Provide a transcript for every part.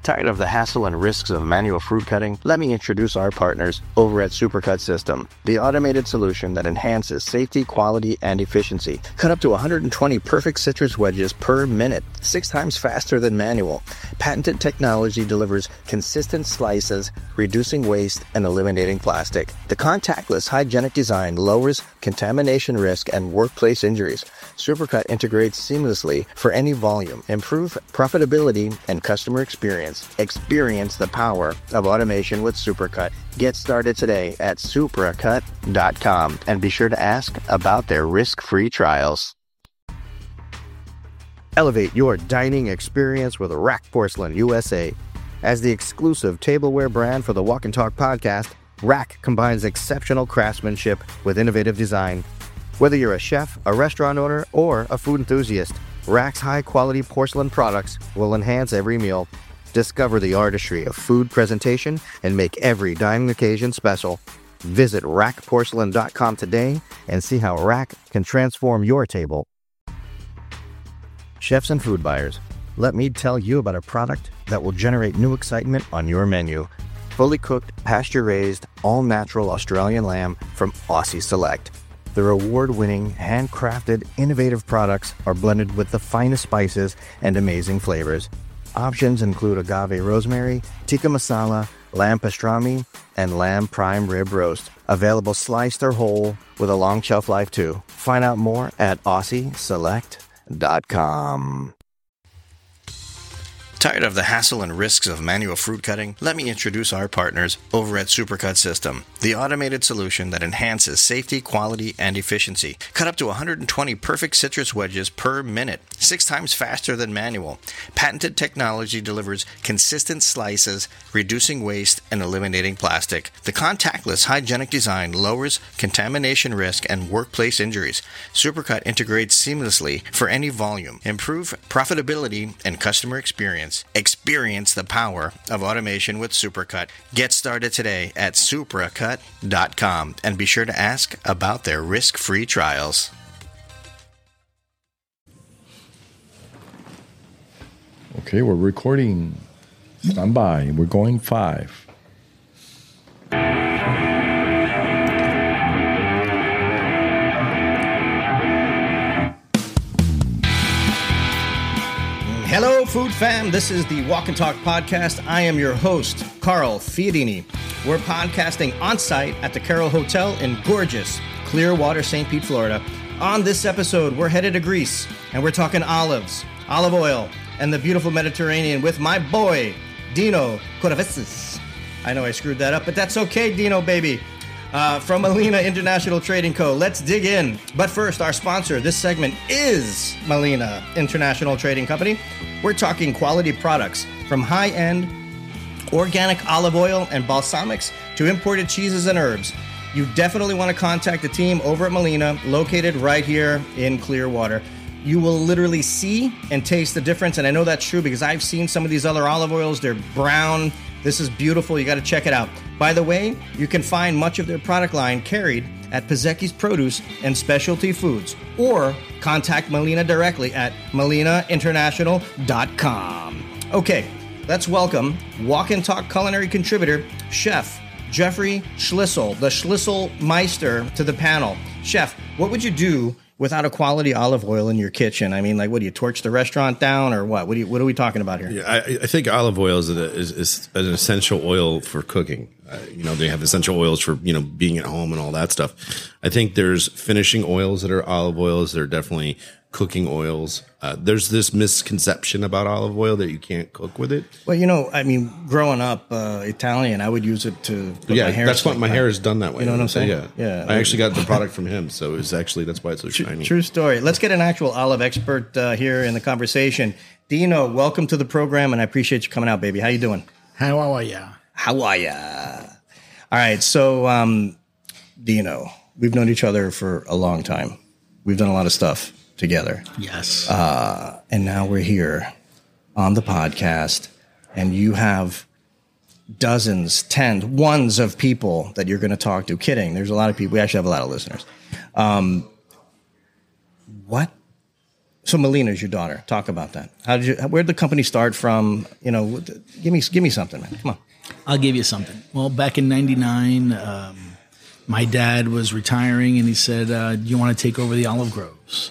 Tired of the hassle and risks of manual fruit cutting? Let me introduce our partners over at Supercut System, the automated solution that enhances safety, quality, and efficiency. Cut up to 120 perfect citrus wedges per minute, 6 times faster than manual. Patented technology delivers consistent slices, reducing waste and eliminating plastic. The contactless, hygienic design lowers contamination risk and workplace injuries. Supercut integrates seamlessly for any volume. Improve profitability and customer experience. Experience the power of automation with Supercut. Get started today at supracut.com and be sure to ask about their risk-free trials. Elevate your dining experience with Rack Porcelain USA. As the exclusive tableware brand for the Walk and Talk podcast, Rack combines exceptional craftsmanship with innovative design. Whether you're a chef, a restaurant owner, or a food enthusiast, Rack's high-quality porcelain products will enhance every meal. Discover the artistry of food presentation and make every dining occasion special. Visit rackporcelain.com today and see how Rack can transform your table. Chefs and food buyers, let me tell you about a product that will generate new excitement on your menu. Fully cooked, pasture-raised, all-natural Australian lamb from Aussie Select. Their award-winning, handcrafted, innovative products are blended with the finest spices and amazing flavors. Options include agave rosemary, tikka masala, lamb pastrami, and lamb prime rib roast. Available sliced or whole with a long shelf life too. Find out more at AussieSelect.com. Tired of the hassle and risks of manual fruit cutting? Let me introduce our partners over at Supercut System, the automated solution that enhances safety, quality, and efficiency. Cut up to 120 perfect citrus wedges per minute, 6 times faster than manual. Patented technology delivers consistent slices, reducing waste and eliminating plastic. The contactless, hygienic design lowers contamination risk and workplace injuries. Supercut integrates seamlessly for any volume. Improve profitability and customer experience. Experience the power of automation with Supercut. Get started today at supracut.com and be sure to ask about their risk-free trials. Okay, we're recording. Stand by. We're going 5. Hello, food fam. This is the Walk and Talk podcast. I am your host, Carl Fiadini. We're podcasting on site at the Carroll Hotel in gorgeous Clearwater, St. Pete, Florida. On this episode, we're headed to Greece, and we're talking olives, olive oil, and the beautiful Mediterranean with my boy, Dino Kouravitsis. I know I screwed that up, but that's okay, Dino, baby. From Malina International Trading Co. Let's dig in. But first, our sponsor, this segment is Malina International Trading Company. We're talking quality products from high-end organic olive oil and balsamics to imported cheeses and herbs. You definitely want to contact the team over at Malina, located right here in Clearwater. You will literally see and taste the difference, and I know that's true because I've seen some of these other olive oils. They're brown. This is beautiful. You got to check it out. By the way, you can find much of their product line carried at Pizzecchi's Produce and Specialty Foods, or contact Malina directly at malinainternational.com. Okay, let's welcome Walk and Talk culinary contributor, Chef Jeffrey Schlissel, the Schlissel Meister, to the panel. Chef, what would you do without a quality olive oil in your kitchen? I mean, like, what do you torch the restaurant down, or what? What are we talking about here? Yeah, I think olive oil is an essential oil for cooking. They have essential oils for being at home and all that stuff. I think there's finishing oils that are olive oils. There are definitely cooking oils. There's this misconception about olive oil that you can't cook with it. Well, growing up Italian, I would use it to put my hair. That's what my hair is done that way. You know what I'm saying? Yeah. I actually got the product from him, so it's actually that's why it's so shiny. True story. Let's get an actual olive expert here in the conversation. Dino, welcome to the program, and I appreciate you coming out, baby. How you doing? How are ya? How are ya? All right, so Dino, we've known each other for a long time. We've done a lot of stuff together. Yes. And now we're here on the podcast, and you have dozens, ones of people that you're going to talk to. Kidding. There's a lot of people. We actually have a lot of listeners. What So Melina is your daughter. Talk about that. Where did the company start from? Give me something, man. Come on. I'll give you something. Well, back in '99, my dad was retiring, and he said, "Do you want to take over the olive groves?"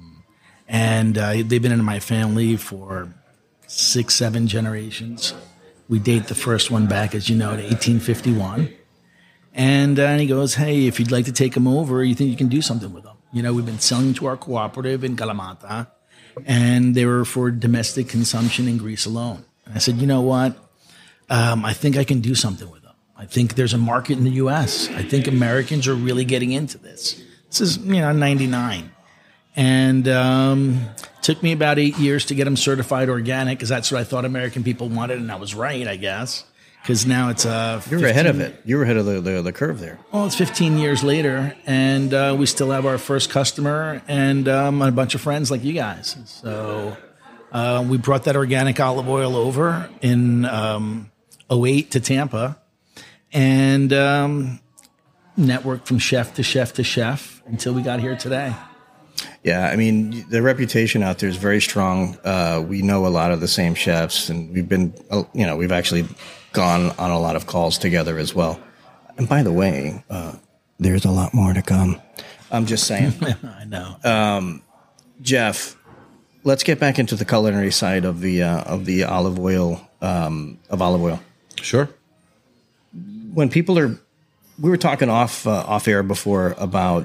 And they've been in my family for 6-7 generations. We date the first one back, as you know, to 1851. And he goes, "Hey, if you'd like to take them over, you think you can do something with them? We've been selling to our cooperative in Kalamata, and they were for domestic consumption in Greece alone." And I said, "You know what? I think I can do something with them. I think there's a market in the U.S. I think Americans are really getting into this." This is, 99. And took me about 8 years to get them certified organic, because that's what I thought American people wanted, and I was right, I guess. Because now it's you're ahead of it. You were ahead of the curve there. Well, it's 15 years later, and we still have our first customer and a bunch of friends like you guys. So we brought that organic olive oil over in 2008 to Tampa, and networked from chef to chef to chef until we got here today. Yeah, I mean, the reputation out there is very strong. We know a lot of the same chefs, and we've actually gone on a lot of calls together as well. And by the way, there's a lot more to come. I'm just saying. I know. Jeff, let's get back into the culinary side of the olive oil, olive oil. Sure. When people we were talking off air before about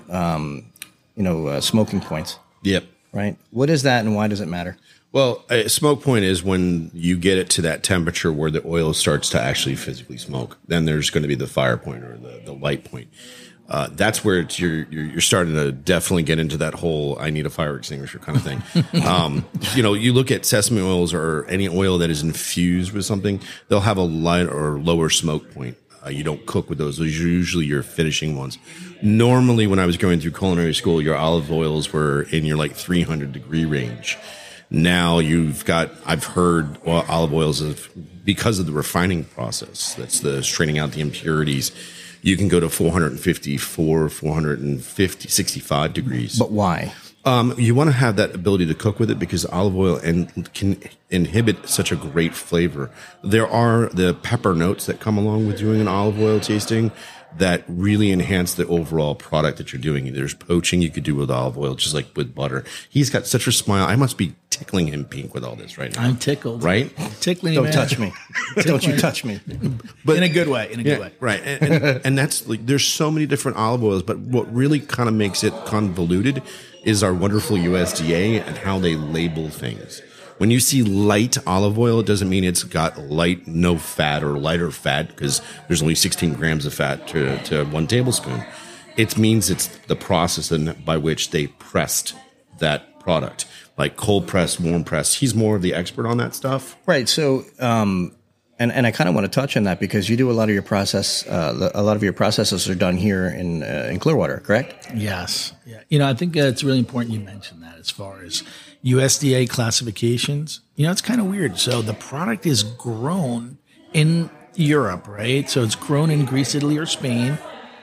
smoking points. Yep. Right. What is that, and why does it matter? Well, a smoke point is when you get it to that temperature where the oil starts to actually physically smoke. Then there's going to be the fire point or the light point. That's where you're starting to definitely get into that whole I need a fire extinguisher kind of thing. You look at sesame oils or any oil that is infused with something, they'll have a light or lower smoke point. You don't cook with those. Those are usually your finishing ones. Normally, when I was going through culinary school, your olive oils were in your 300-degree range. Now I've heard olive oils because of the refining process. That's the straining out the impurities. You can go to 454, 450, 65 degrees. But why? You want to have that ability to cook with it because olive oil can inhibit such a great flavor. There are the pepper notes that come along with doing an olive oil tasting that really enhance the overall product that you're doing. There's poaching you could do with olive oil, just like with butter. He's got such a smile. I must be tickling him pink with all this right now. I'm tickled. Right? Tickling. Don't touch me. Don't you touch me. But in a good way. Right. And that's there's so many different olive oils, but what really kind of makes it convoluted is our wonderful USDA and how they label things. When you see light olive oil, it doesn't mean it's got light, no fat, or lighter fat, because there's only 16 grams of fat to 1 tablespoon. It means it's the process by which they pressed that product, like cold press, warm press. He's more of the expert on that stuff. Right. So, and I kind of want to touch on that because you do a lot of your process. A lot of your processes are done here in Clearwater, correct? Yes. Yeah. I think it's really important you mention that as far as USDA classifications. It's kind of weird. So the product is grown in Europe, right? So it's grown in Greece, Italy, or Spain.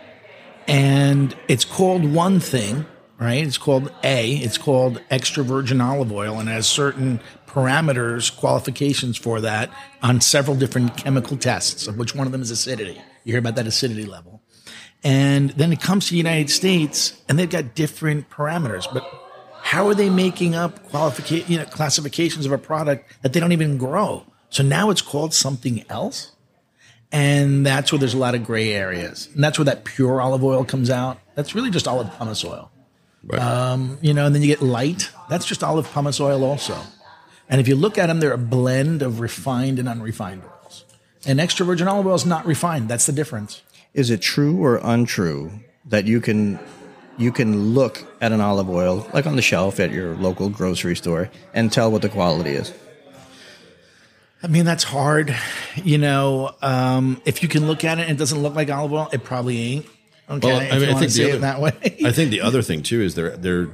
And it's called one thing, right? It's called extra virgin olive oil, and has certain parameters, qualifications for that on several different chemical tests, of which one of them is acidity. You hear about that acidity level. And then it comes to the United States, and they've got different parameters. But how are they making up classifications of a product that they don't even grow? So now it's called something else. And that's where there's a lot of gray areas. And that's where that pure olive oil comes out. That's really just olive pumice oil. Right. And then you get light. That's just olive pumice oil also. And if you look at them, they're a blend of refined and unrefined oils. And extra virgin olive oil is not refined. That's the difference. Is it true or untrue that you can look at an olive oil, like on the shelf at your local grocery store, and tell what the quality is? I mean, that's hard. If you can look at it and it doesn't look like olive oil, it probably ain't. Okay, well, I think it that way. I think the other thing too is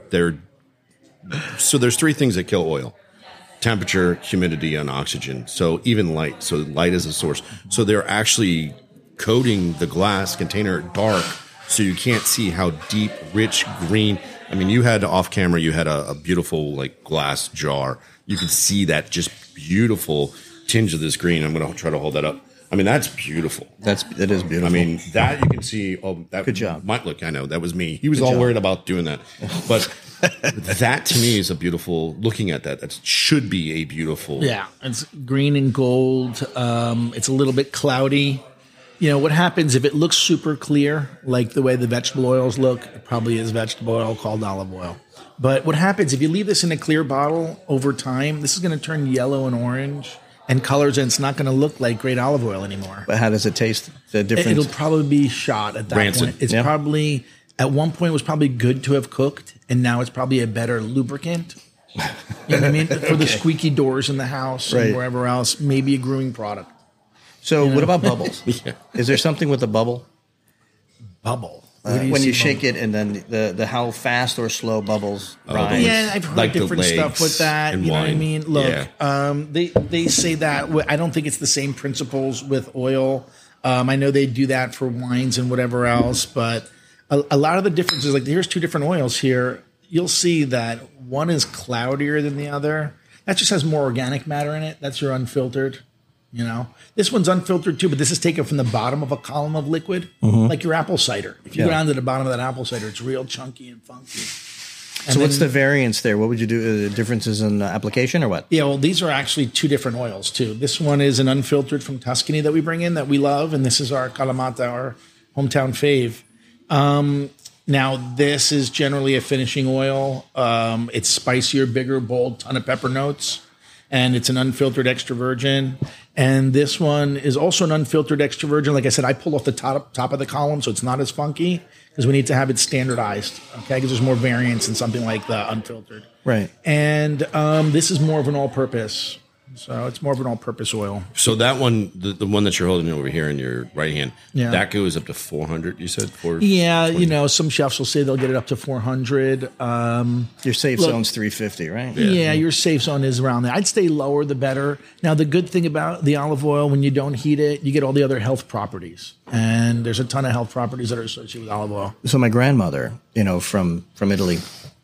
so there's 3 things that kill oil: temperature, humidity, and oxygen. So even light. So light is a source. So they're actually coating the glass container dark so you can't see how deep, rich, green. I mean, you had off camera, you had a beautiful like glass jar. You could see that just beautiful tinge of this green. I'm going to try to hold that up. I mean, that's beautiful. It is beautiful. I mean, that you can see. Oh, that good job. Might look. I know that was me. He was all worried about doing that, but that to me is a beautiful. Looking at that, that should be a beautiful. Yeah, it's green and gold. It's a little bit cloudy. You know what happens if it looks super clear, like the way the vegetable oils look? It probably is vegetable oil called olive oil. But what happens if you leave this in a clear bottle over time? This is going to turn yellow and orange and colors, and it's not going to look like great olive oil anymore. But how does it taste? The difference? It'll probably be shot at that Rancid. point. It's probably at one point it was probably good to have cooked, and now it's probably a better lubricant. You know what I mean? For the squeaky doors in the house and wherever else, maybe a grooming product. So what about bubbles? Is there something with the bubble? Bubble. When you shake it and then the how fast or slow bubbles rise. Yeah, I've heard Like the different stuff legs with that. and You know what I wine. mean? Look, they say that. I don't think it's the same principles with oil. I know they do that for wines and whatever else, but a lot of the differences, like here's two different oils here. You'll see that one is cloudier than the other. That just has more organic matter in it. That's your unfiltered. You know, this one's unfiltered too, but this is taken from the bottom of a column of liquid, like your apple cider. If you go down to the bottom of that apple cider, it's real chunky and funky. So what's the variance there? What would you do? Differences in application or what? Yeah, well, these are actually two different oils too. This one is an unfiltered from Tuscany that we bring in that we love, and this is our Kalamata, our hometown fave. Now, this is generally a finishing oil. It's spicier, bigger, bold, ton of pepper notes, and it's an unfiltered extra virgin. And this one is also an unfiltered extra virgin. Like I said, I pull off the top of the column, so it's not as funky because we need to have it standardized, okay? Because there's more variance in something like the unfiltered. Right. And this is more of an all-purpose. So it's more of an all-purpose oil. So that one, the one that you're holding over here in your right hand, Yeah. that goes up to 400. You said 400. Yeah, you know, some chefs will say they'll get it up to 400. Your safe zone's 350, right? Yeah, your safe zone is around there. I'd stay lower, the better. Now, the good thing about the olive oil, when you don't heat it, you get all the other health properties. And there's a ton of health properties that are associated with olive oil. So my grandmother, you know, from Italy,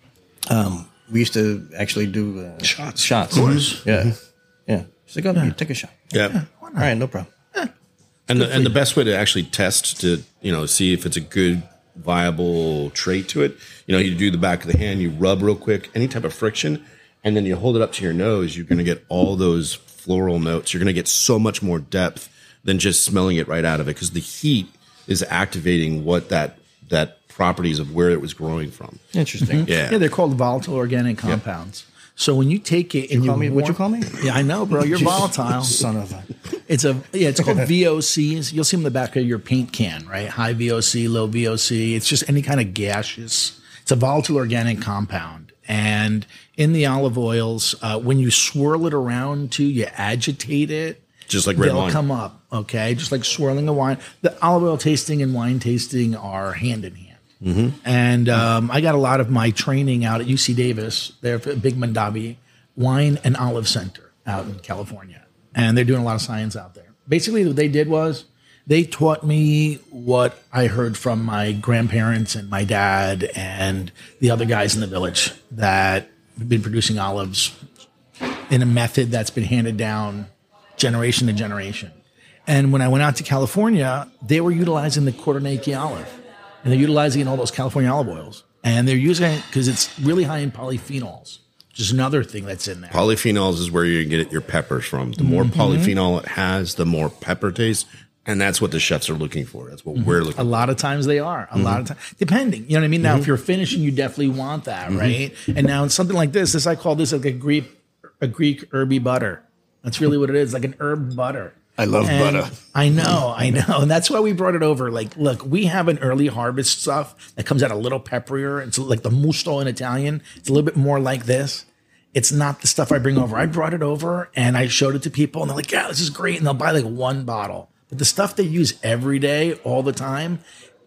we used to actually do shots. Of course. Yeah. Yeah. She's like, you take a shot. Yeah. All right, no problem. And the best way to actually test to, you know, see if it's a good viable trait to it, you know, you do the back of the hand, you rub real quick, any type of friction, and then you hold it up to your nose, you're going to get all those floral notes. You're going to get so much more depth than just smelling it right out of it because the heat is activating what that properties of where it was growing from. Interesting. Yeah. Yeah, they're called volatile organic compounds. So when you take it and What'd you call me? Yeah, I know, bro. You're volatile. Son of a. It's called VOCs. You'll see them in the back of your paint can, right? High VOC, low VOC. It's just any kind of gaseous. It's a volatile organic compound. And in the olive oils, when you swirl it around too, you agitate it. Just like red they'll wine. come up, okay? Just like swirling a wine. The olive oil tasting and wine tasting are hand in hand. Mm-hmm. And I got a lot of my training out at UC Davis. They're a big Mondavi Wine and Olive Center out in California. And they're doing a lot of science out there. Basically, what they did was they taught me what I heard from my grandparents and my dad and the other guys in the village that have been producing olives in a method that's been handed down generation to generation. And when I went out to California, they were utilizing the Koroneiki olive. And they're utilizing it in all those California olive oils. And they're using it because it's really high in polyphenols, which is another thing that's in there. Polyphenols is where you get your peppers from. The more polyphenol it has, the more pepper taste. And that's what the chefs are looking for. That's what we're looking for. A lot of times they are. A lot of times. Depending. You know what I mean? Now, if you're finishing, you definitely want that, right? And now something like this, I call this like a Greek herby butter. That's really what it is, like an herb butter. I love butter. I know. And that's why we brought it over. Like, look, we have an early harvest stuff that comes out a little pepperier. It's like the musto in Italian. It's a little bit more like this. It's not the stuff I bring over. I brought it over and I showed it to people and they're like, yeah, this is great. And they'll buy like one bottle. But the stuff they use every day, all the time,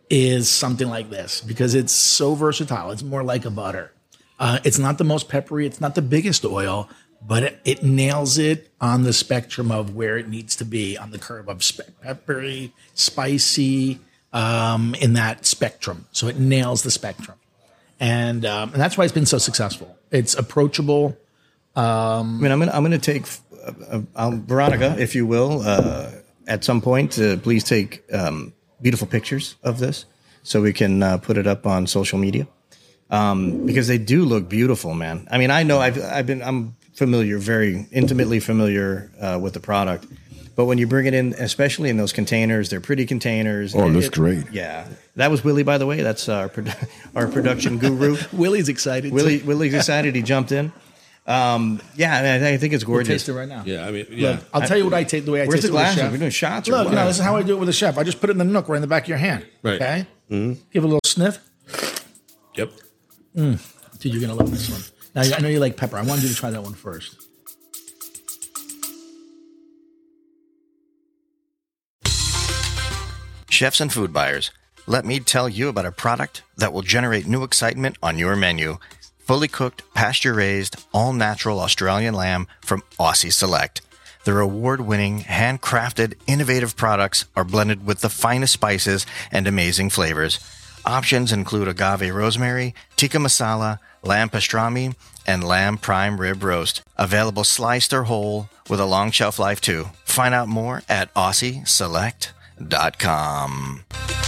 is something like this because it's so versatile. It's more like a butter. It's not the most peppery. It's not the biggest oil. But it nails it on the spectrum of where it needs to be on the curve of peppery, spicy, in that spectrum. So it nails the spectrum. And that's why it's been so successful. It's approachable. I mean, I'm gonna take Veronica, if you will, at some point. Please take beautiful pictures of this so we can put it up on social media, because they do look beautiful, man. I mean, I know I'm familiar, very intimately familiar with the product, but when you bring it in, especially in those containers, they're pretty containers. Oh, it looks great. Yeah, that was Willie, by the way. That's our production guru. Willie's excited. Willie's excited. He jumped in. I think it's gorgeous. We'll taste it right now. Yeah, I mean, yeah. Look, I'll tell you what I take the way I Where's taste the it with a glasses? chef. We're doing shots. Or Look, what? no, this is how I do it with a chef. I just put it in the nook right in the back of your hand. Right. Okay? Mm-hmm. Give it a little sniff. Yep. Dude, you're going to love this one. Now, I know you like pepper. I wanted you to try that one first. Chefs and food buyers, let me tell you about a product that will generate new excitement on your menu. Fully cooked, pasture-raised, all-natural Australian lamb from Aussie Select. Their award-winning, handcrafted, innovative products are blended with the finest spices and amazing flavors. Options include agave rosemary, tikka masala, lamb pastrami, and lamb prime rib roast. Available sliced or whole with a long shelf life too. Find out more at AussieSelect.com.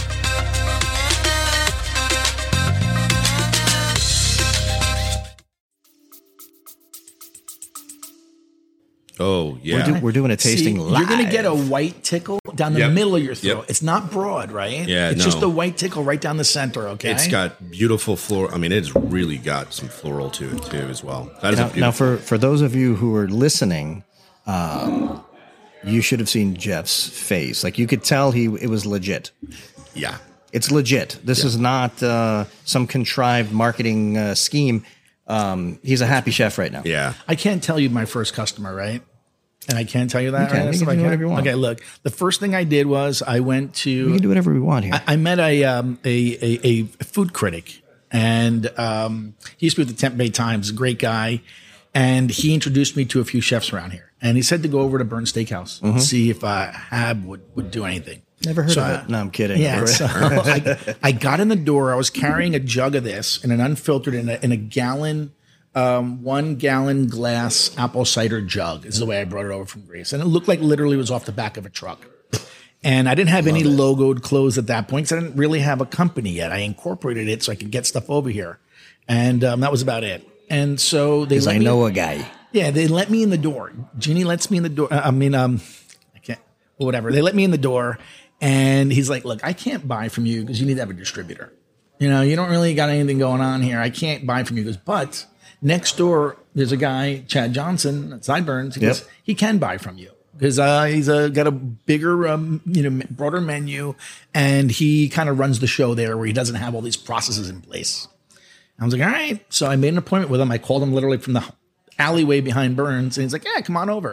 Oh, yeah. We're doing a tasting See, live. You're going to get a white tickle down the Yep. middle of your throat. Yep. It's not broad, right? Yeah, It's just no. the white tickle right down the center, okay? It's got beautiful floral. I mean, it's really got some floral to it, too, as well. That is a Now, beautiful. for those of you who are listening, you should have seen Jeff's face. Like, you could tell it was legit. Yeah. It's legit. This is not some contrived marketing scheme. He's a happy chef right now. Yeah. I can't tell you my first customer, right? And I can't tell you that. You can. Right? You So can do whatever you want. Okay, look. The first thing I did was I went to. We can do whatever we want here. I met a food critic, and he used to be with the Tampa Bay Times. A great guy, and he introduced me to a few chefs around here. And he said to go over to Burns Steakhouse and see if Hab would do anything. Never heard So of it. No, I'm kidding. Yeah, so I got in the door. I was carrying a jug of this in an unfiltered in a gallon. 1 gallon glass apple cider jug is the way I brought it over from Greece. And it looked like literally it was off the back of a truck. And I didn't have any logoed clothes at that point because I didn't really have a company yet. I incorporated it so I could get stuff over here. And that was about it. And so they let I me, know a guy. yeah, they let me in the door. Jeannie lets me in the door. I can't, well, whatever. They let me in the door and he's like, look, I can't buy from you because you need to have a distributor. You know, you don't really got anything going on here. I can't buy from you. He goes, but next door, there's a guy, Chad Johnson at Sideburns. He goes, he can buy from you because he's got a bigger, broader menu, and he kind of runs the show there where he doesn't have all these processes in place. I was like, all right. So I made an appointment with him. I called him literally from the alleyway behind Burns, and he's like, yeah, come on over,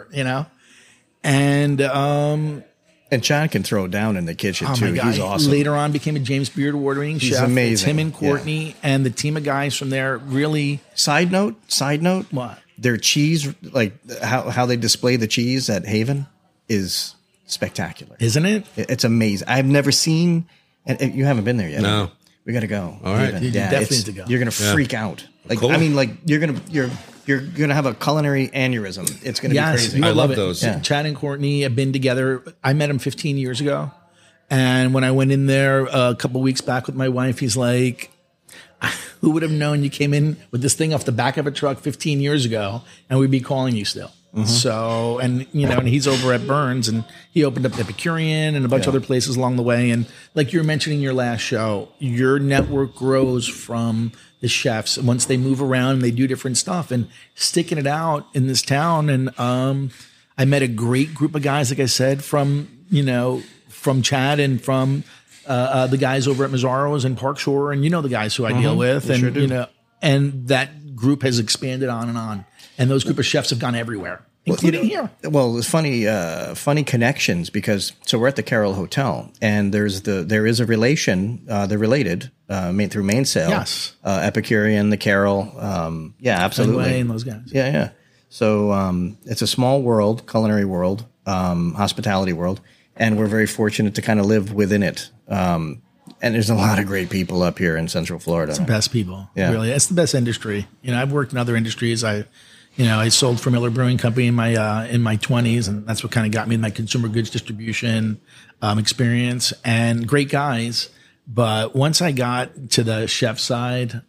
And Chad can throw down in the kitchen oh too. my God. He's awesome. Later on, became a James Beard award-winning chef. amazing. It's him and Courtney and the team of guys from there. Really, Side note. what? Their cheese, like how they display the cheese at Haven, is spectacular. Isn't it? It's amazing. I've never seen, and you haven't been there yet. No. We got to go. All right. Haven. You definitely need to go. You're gonna freak out. Like Cool. I mean, like you're gonna have a culinary aneurysm. It's gonna be crazy. you I will love it. those. Yeah. Chad and Courtney have been together. I met him 15 years ago. And when I went in there a couple weeks back with my wife, he's like, who would have known you came in with this thing off the back of a truck 15 years ago and we'd be calling you still. So, and he's over at Burns and he opened up Epicurean and a bunch of other places along the way. And like you were mentioning in your last show, your network grows from the chefs once they move around and they do different stuff and sticking it out in this town. And I met a great group of guys, like I said, from Chad and from the guys over at Mazzaro's and Park Shore, and the guys who I deal with, and and that group has expanded on, and those group of chefs have gone everywhere, including here. Well, it's funny connections because we're at the Carroll Hotel and there is a relation. They're related through Mainsail. Yes. Epicurean, the Carroll. Yeah, absolutely. Fenway and those guys. Yeah. So it's a small world, culinary world, hospitality world, and we're very fortunate to kind of live within it. And there's a lot of great people up here in Central Florida. It's the best people. Yeah. Really. It's the best industry. I've worked in other industries. I sold for Miller Brewing Company in my 20s, and that's what kind of got me in my consumer goods distribution experience, and great guys. But once I got to the chef side,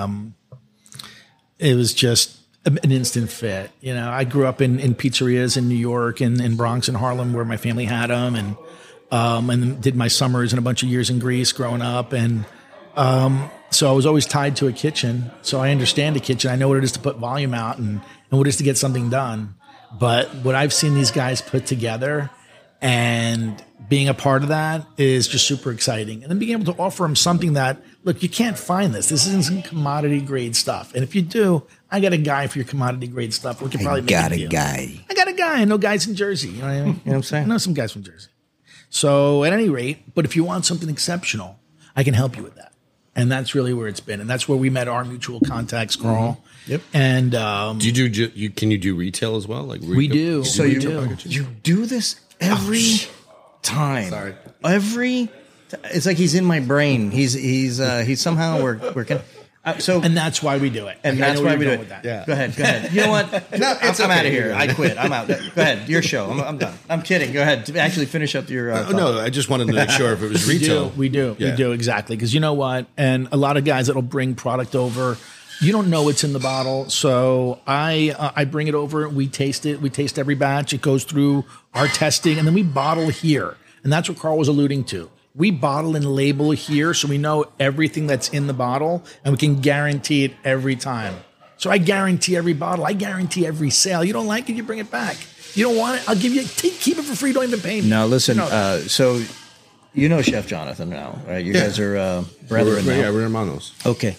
it was just an instant fit. I grew up in pizzerias in New York and in Bronx and Harlem where my family had them, and did my summers and a bunch of years in Greece growing up. And so I was always tied to a kitchen. So I understand a kitchen. I know what it is to put volume out and what it is to get something done. But what I've seen these guys put together and being a part of that is just super exciting. And then being able to offer them something that, look, you can't find this. This isn't some commodity grade stuff. And if you do, I got a guy for your commodity grade stuff. We can probably make a deal. I got a guy. I know guys in Jersey. You know what I mean? You know what I'm saying? I know some guys from Jersey. So at any rate, but if you want something exceptional, I can help you with that. And that's really where it's been. And that's where we met our mutual contacts, Carl. Yep. And do can you do retail as well? Like we do. So you do this every time. Sorry. It's like he's in my brain. He's somehow working. And that's why we do it. And that's why we do it. Yeah. Go ahead. You know what? No, I'm out of here. I quit. I'm out. Go ahead. Your show. I'm done. I'm kidding. Go ahead. Actually, finish up your. No, I just wanted to make sure if it was retail. We do exactly, because you know what? And a lot of guys that'll bring product over, you don't know what's in the bottle. So I bring it over. We taste it. We taste every batch. It goes through our testing, and then we bottle here. And that's what Carl was alluding to. We bottle and label here so we know everything that's in the bottle, and we can guarantee it every time. So I guarantee every bottle. I guarantee every sale. You don't like it, you bring it back. You don't want it, I'll give you, keep it for free. Don't even pay me. Now listen, so you know Chef Jonathan now, right? You guys are brethren now. Yeah, we're hermanos. Okay.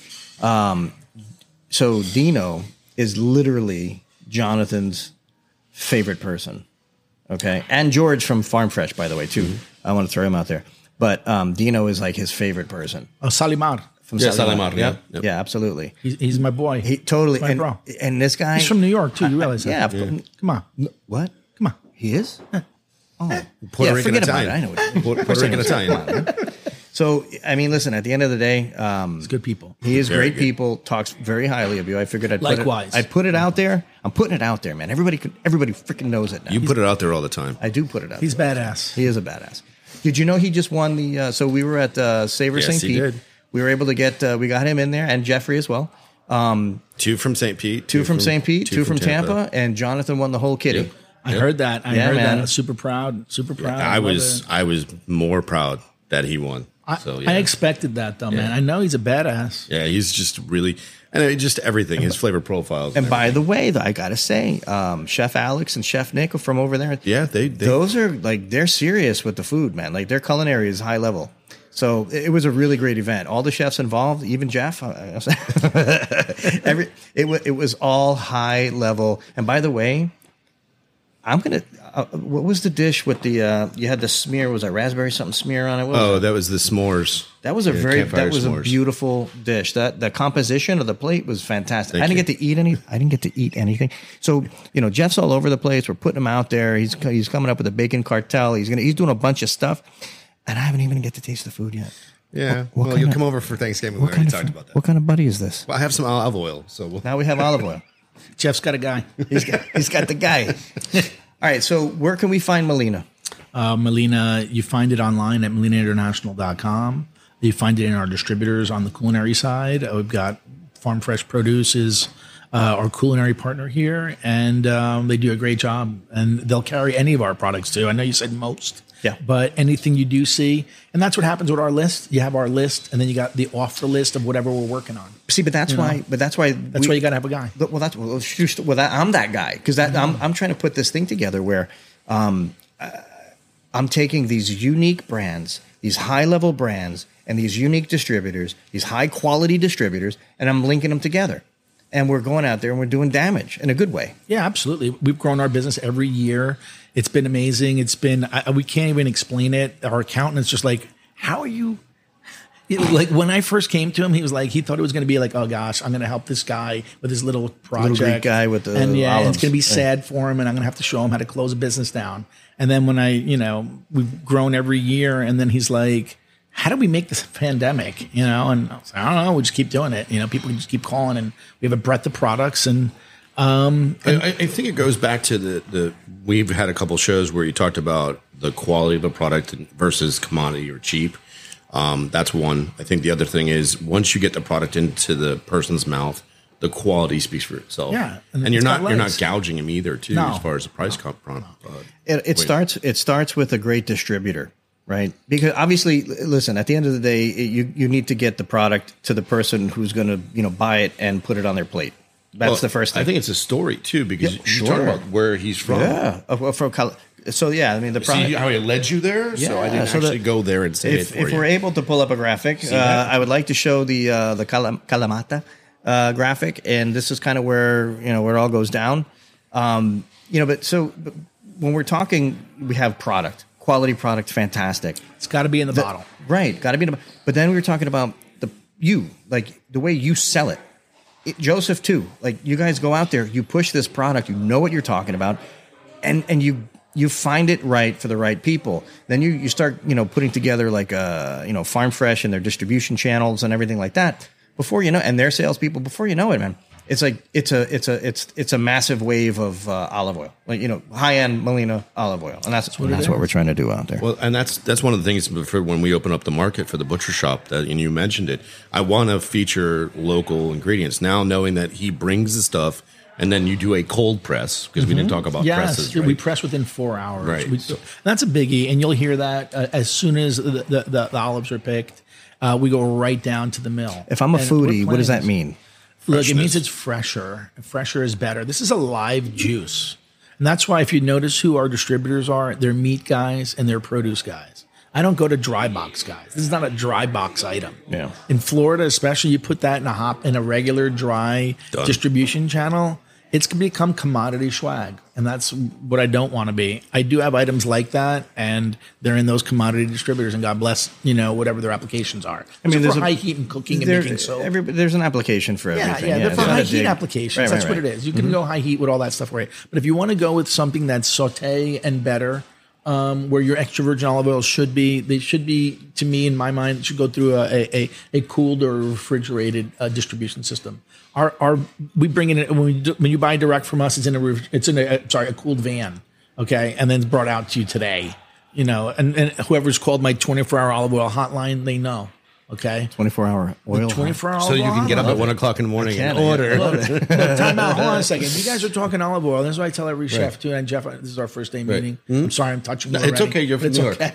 So Dino is literally Jonathan's favorite person. Okay. And George from Farm Fresh, by the way, too. I want to throw him out there. But Dino is like his favorite person. Oh, Salimar. From Salimar. Yep. Yep. Yeah, absolutely. He's my boy. He totally. My bro. And this guy. He's from New York, too. You realize that? Yeah. Come on. What? Come on. He is? Oh. Puerto Rican forget Italian. about it. I know what Puerto Rican Italian. So, I mean, listen, at the end of the day, He's good people. he is Very great good. people, talks very highly of you. I figured I'd Likewise. I'd put it out there. I'm putting it out there, man. Everybody freaking knows it now. You put it out there all the time. I do put it out He's there. badass. He is a badass. Did you know he just won the, so we were at Savor Yes, St. he Pete. did. We were able to get, we got him in there, and Jeffrey as well. 2 from St. Pete. Two from St. Pete, two from Tampa, and Jonathan won the whole kitty. Yep. I heard that. I Yeah, heard man. that. Super proud. I was more proud that he won. I expected that, though, man. I know he's a badass. Yeah, he's just really, and just everything, his flavor profiles. And by the way, I got to say, Chef Alex and Chef Nick are from over there. yeah, they Those are like, they're serious with the food, man. Like their culinary is high level. So it was a really great event. All the chefs involved, even Jeff, it was all high level. And by the way, I'm going to, what was the dish with the, you had the smear, was that raspberry something smear on it? What was it? that was the s'mores. That was a campfire a s'mores. beautiful dish. That the composition of the plate was fantastic. Thank I didn't you. get to eat anything. So, Jeff's all over the place. We're putting him out there. He's coming up with a bacon cartel. He's doing a bunch of stuff. And I haven't even get to taste the food yet. Yeah, What kind you'll of- come over for Thanksgiving. We already talked about that. What kind of buddy is this? Well, I have some olive oil, so we'll. Now we have olive oil. Jeff's got a guy. He's got the guy. All right, so where can we find Melina? Melina, you find it online at melinainternational.com. You find it in our distributors on the culinary side. We've got Farm Fresh Produce is our culinary partner here, and they do a great job. And they'll carry any of our products too. I know you said most. Yeah. But anything you do see, and that's what happens with our list. You have our list, and then you got the offer list of whatever we're working on. See, but that's why. That's why you got to have a guy. I'm that guy because I'm trying to put this thing together where I'm taking these unique brands, these high level brands, and these unique distributors, these high quality distributors, and I'm linking them together. And we're going out there and we're doing damage in a good way. Yeah, absolutely. We've grown our business every year. It's been amazing. It's been, we can't even explain it. Our accountant's just like, how are you? Like when I first came to him, he was like, he thought it was going to be like, oh gosh, I'm going to help this guy with his little project. Greek guy with the and it's olives. going to be sad for him, and I'm going to have to show him how to close a business down. And then when we've grown every year, and then he's like, how do we make this a pandemic? And I was like, I don't know. We just keep doing it. People just keep calling, and we have a breadth of products. And I think it goes back to the we've had a couple shows where you talked about the quality of a product versus commodity or cheap. That's one. I think the other thing is once you get the product into the person's mouth, the quality speaks for itself. Yeah, and you're not gouging them either, too, as far as the price It starts with a great distributor, right? Because obviously, listen, at the end of the day, you need to get the product to the person who's going to buy it and put it on their plate. That's the first thing. I think it's a story too because you talk about where he's from. Yeah, from so yeah, I mean the product. See how he led you there. Yeah, so I didn't actually go there and say it for if we're able to pull up a graphic, I would like to show the Kalamata graphic, and this is kind of where where it all goes down. But when we're talking, we have quality product, fantastic. It's got to be in the bottle, right? Got to be in the. But then we were talking about the way you sell it. Joseph too. Like you guys go out there, you push this product, you know what you're talking about, and you find it right for the right people. Then you start putting together like Farm Fresh and their distribution channels and everything like that. Before you know, and their salespeople. Before you know it, man, it's like it's a massive wave of olive oil, high end Molina olive oil, and that's what we're trying to do out there. Well, and that's one of the things for when we open up the market for the butcher shop and you mentioned it. I want to feature local ingredients now, knowing that he brings the stuff. And then you do a cold press because we didn't talk about presses. Right? We press within 4 hours. Right. That's a biggie, and you'll hear that as soon as the olives are picked. We go right down to the mill. If I'm a foodie, what does that mean? Look, it means it's fresher. Fresher is better. This is a live juice. And that's why if you notice who our distributors are, they're meat guys and they're produce guys. I don't go to dry box guys. This is not a dry box item. Yeah. In Florida, especially, you put that in a regular dry distribution channel, it's going to become commodity swag, and that's what I don't want to be. I do have items like that, and they're in those commodity distributors, and God bless, whatever their applications are. I mean, there's for high heat and cooking and making soap. There's an application for everything. Yeah, they're for high heat applications. That's what it is. You can go high heat with all that stuff, right? But if you want to go with something that's sauté and better, where your extra virgin olive oil should be, they should be, to me, in my mind, should go through a cooled or refrigerated distribution system. We bring in when you buy direct from us, it's in a cooled van, okay, and then it's brought out to you today, and whoever's called my 24-hour olive oil hotline, they know, okay, 24-hour oil, 24-hour, so you can get up at 1 o'clock in the morning and order. Time out. Hold on a second. You guys are talking olive oil. That's what I tell every chef too. And Jeff, this is our first day meeting. I'm sorry, I'm touching. No, it's okay. You're from New York.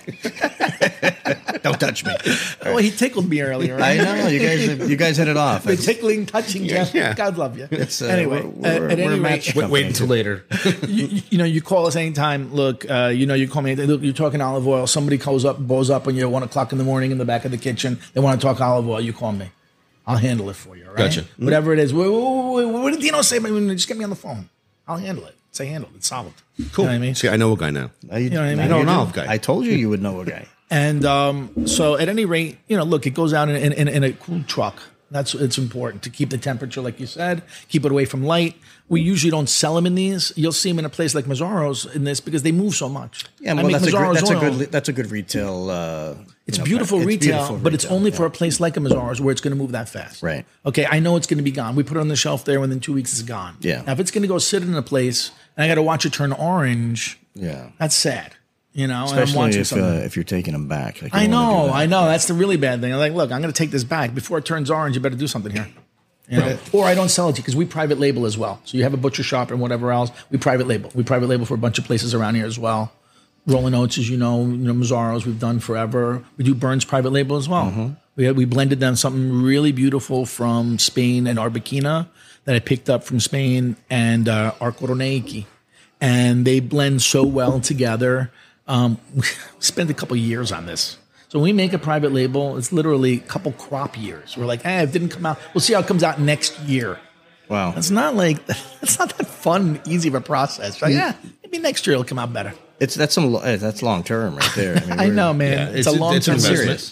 Don't touch me. Well, he tickled me earlier. Right? I know you guys hit it off. The tickling, touching, Jeff. Yeah. God love you. Anyway, at any rate, wait until later. You call us anytime. Look, you call me. Look, you're talking olive oil. Somebody bows up when you're 1 o'clock in the morning in the back of the kitchen. They want to talk olive oil. You call me. I'll handle it for you. All right? Gotcha. Whatever it is. What did Dino say? Just get me on the phone. I'll handle it. Say handle it. It's solved. Cool. You know what I mean? See, I know a guy now. You know what I mean? I know an olive guy. I told you would know a guy. And so at any rate, look, it goes out in a cool truck. It's important to keep the temperature, like you said, keep it away from light. We usually don't sell them in these. You'll see them in a place like Mazzaro's in this because they move so much. Yeah, well, that's a good retail. It's beautiful retail, but it's only for a place like a Mazzaro's where it's going to move that fast. Right. Okay, I know it's going to be gone. We put it on the shelf there, within 2 weeks it's gone. Yeah. Now, if it's going to go sit in a place and I got to watch it turn orange, that's sad. Especially if you're taking them back. I know. That's the really bad thing. I'm like, look, I'm going to take this back. Before it turns orange, you better do something here. Or I don't sell it to you because we private label as well. So you have a butcher shop and whatever else, we private label. We private label for a bunch of places around here as well. Rolling Oats, as you know, Mazzaro's we've done forever. We do Burns private label as well. Mm-hmm. We blended them something really beautiful from Spain and Arbequina that I picked up from Spain and Arcoroneiki. And they blend so well together. We spent a couple years on this. So when we make a private label, it's literally a couple crop years. We're like, it didn't come out. We'll see how it comes out next year. Wow. It's not that fun, easy of a process. Like, maybe next year it'll come out better. That's long term right there. I know, man. It's a long term serious.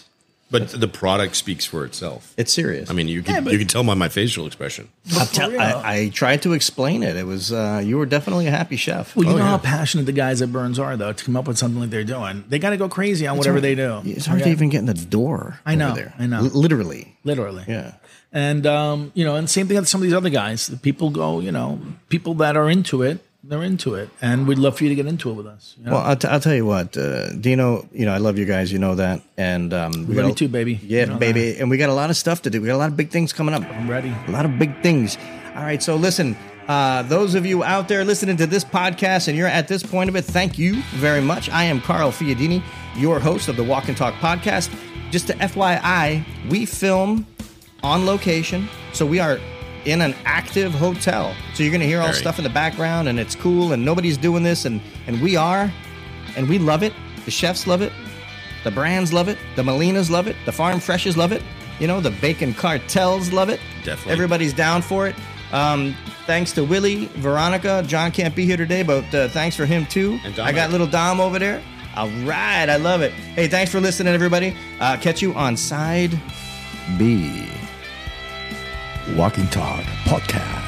But the product speaks for itself. It's serious. I mean, you can tell by my facial expression. I tried to explain it. It was you were definitely a happy chef. Well, you know how passionate the guys at Burns are, though, to come up with something like they're doing. They got to go crazy on whatever they do. It's hard to even get in the door. I know. Over there. I know. Literally. Yeah. And and same thing with some of these other guys. The people go, people that are into it. They're into it, and we'd love for you to get into it with us. Well, I'll tell you what, Dino. I love you guys. You know that, and we love you too, baby. Yeah, baby. And we got a lot of stuff to do. We got a lot of big things coming up. I'm ready. A lot of big things. All right, so listen, those of you out there listening to this podcast, and you're at this point of it, thank you very much. I am Carl Fiadini, your host of the Walk and Talk podcast. Just to FYI, we film on location, so we are in an active hotel. So you're going to hear all stuff in the background, and it's cool, and nobody's doing this, and we are, and we love it. The chefs love it. The brands love it. The Molinas love it. The Farm Freshes love it. The Bacon Cartels love it. Definitely. Everybody's down for it. Thanks to Willie, Veronica. John can't be here today, but thanks for him too. And I got little Dom over there. All right, I love it. Hey, thanks for listening, everybody. Catch you on Side B. Walking Talk Podcast.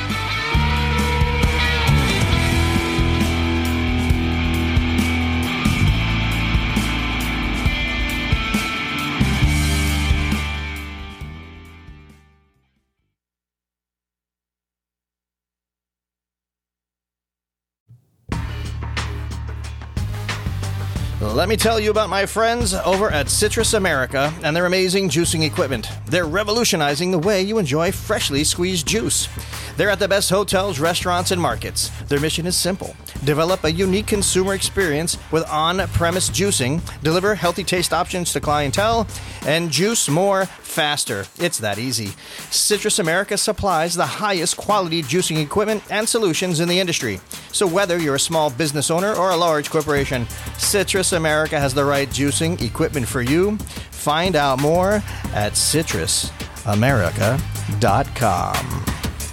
Let me tell you about my friends over at Citrus America and their amazing juicing equipment. They're revolutionizing the way you enjoy freshly squeezed juice. They're at the best hotels, restaurants, and markets. Their mission is simple. Develop a unique consumer experience with on-premise juicing, deliver healthy taste options to clientele, and juice more faster. It's that easy. Citrus America supplies the highest quality juicing equipment and solutions in the industry. So whether you're a small business owner or a large corporation, Citrus America has the right juicing equipment for you. Find out more at citrusamerica.com.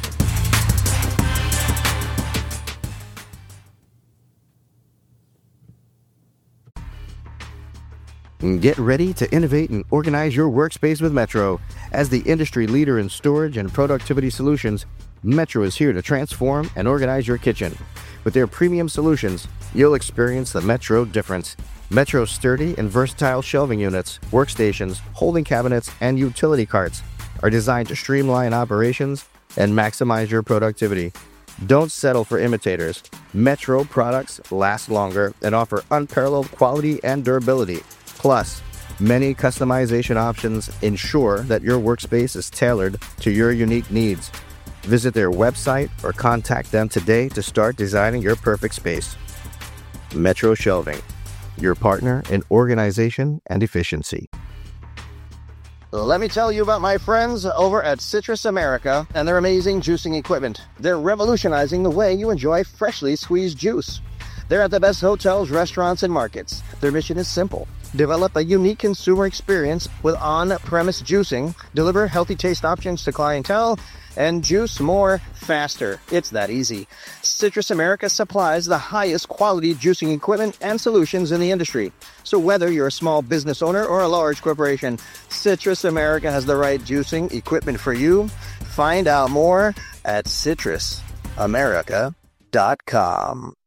Get ready to innovate and organize your workspace with Metro. As the industry leader in storage and productivity solutions, Metro is here to transform and organize your kitchen. With their premium solutions, you'll experience the Metro difference. Metro's sturdy and versatile shelving units, workstations, holding cabinets, and utility carts are designed to streamline operations and maximize your productivity. Don't settle for imitators. Metro products last longer and offer unparalleled quality and durability. Plus, many customization options ensure that your workspace is tailored to your unique needs. Visit their website or contact them today to start designing your perfect space. Metro Shelving, your partner in organization and efficiency. Let me tell you about my friends over at Citrus America and their amazing juicing equipment. They're revolutionizing the way you enjoy freshly squeezed juice. They're at the best hotels, restaurants, and markets. Their mission is simple. Develop a unique consumer experience with on-premise juicing, deliver healthy taste options to clientele, and juice more faster. It's that easy. Citrus America supplies the highest quality juicing equipment and solutions in the industry. So whether you're a small business owner or a large corporation, Citrus America has the right juicing equipment for you. Find out more at citrusamerica.com.